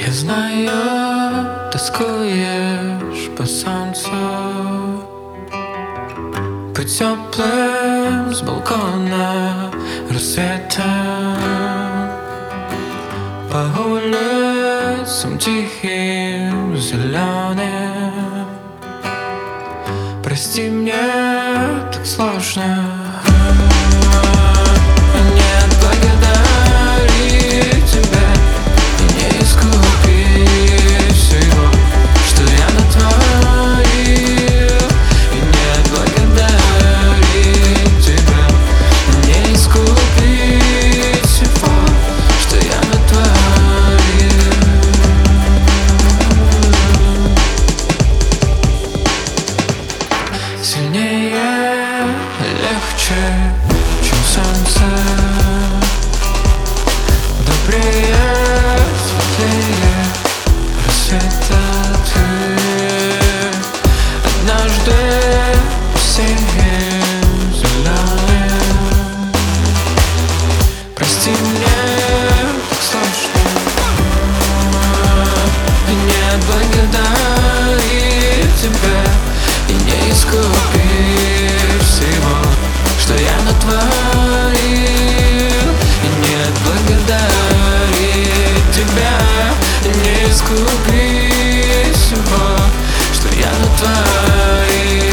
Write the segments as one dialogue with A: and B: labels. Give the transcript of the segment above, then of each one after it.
A: Я знаю, тоскуешь по солнцу, по теплым с балкона рассветом, по улицам тихим зеленым. Прости, мне так сложно не отблагодарить тебя и не искупить всего, что я натворил. И не отблагодарить тебя, не искупить всего, что я натворил. Сильнее, легче, чем солнце, добрее, светлее рассвета ты. Однажды осенним зеленым. Прости, мне так сложно не отблагодарить тебя и не искупить всего, что я натворил. И не отблагодарить тебя, и не искупить всего, что я натворил.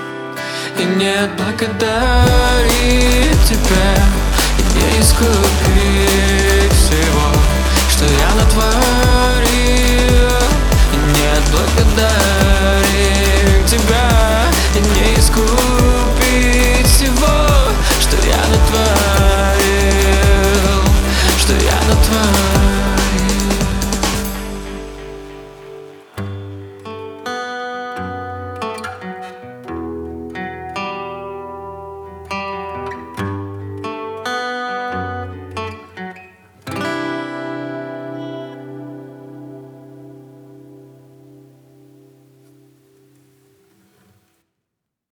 A: И не отблагодарить тебя, и не искупить